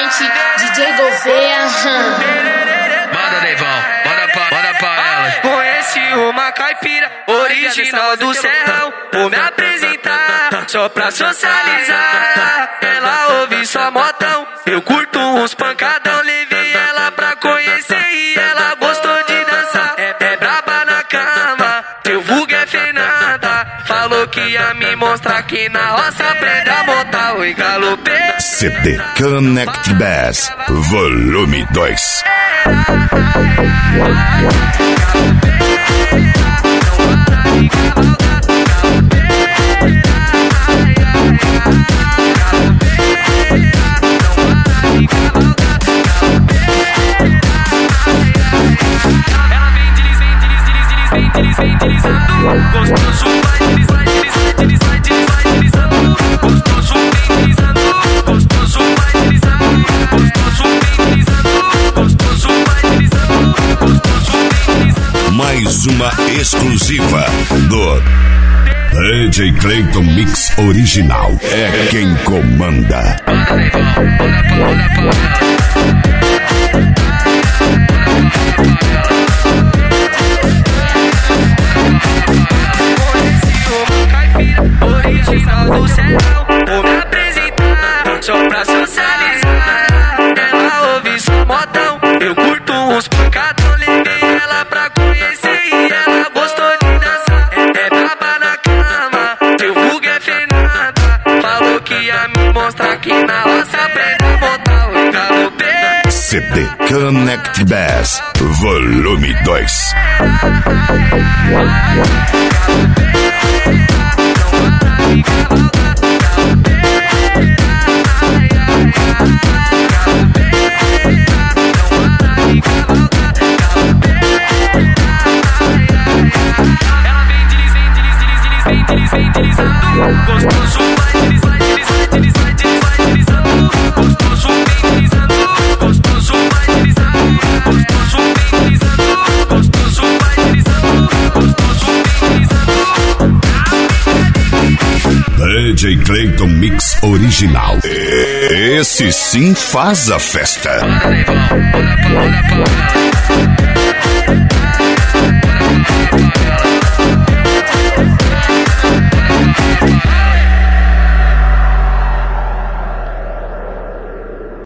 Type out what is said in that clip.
Diretamente, DJ Gouveia. Manda, Neivão, manda pra ela. Conheci uma caipira original do Serrão. Vou me apresentar só pra socializar. Ela ouve só modão, eu curto uns pancadão. Levei ela pra conhecer e ela gostou de dançar. É braba na cama, teu vulgo é Fernanda. Falou que ia me mostrar que na roça aprende a montar o galopê. CD Connect Bass Volume 2. Ela vem deslizando, gostoso vai deslizando, gostoso vem deslizando, gostoso vai deslizando, gostoso vem deslizando, gostoso vai deslizando, gostoso vem deslizando. Mais uma exclusiva do DJ Clayton Mix Original. É quem comanda. Manda, Neivão, manda pra ela. Original do Serrão, vou me apresentar só pra socializar. Ela ouve só modão, eu curto uns pancadão. Levei ela pra conhecer e ela gostou de dançar. É braba na cama, teu vulgo é Fernanda. Falou que ia me mostrar que na roça aprende a montar o galopê. CD Connect Bass Volume 2. Ela vem deslizando, gostoso vai deslizando, gostoso vem deslizando, gostoso vai deslizando, gostoso vem deslizando, gostoso vai deslizando, gostoso vem deslizando. DJ Clayton Mix Original. Esse sim faz a festa. Manda, Neivão, manda pra ela.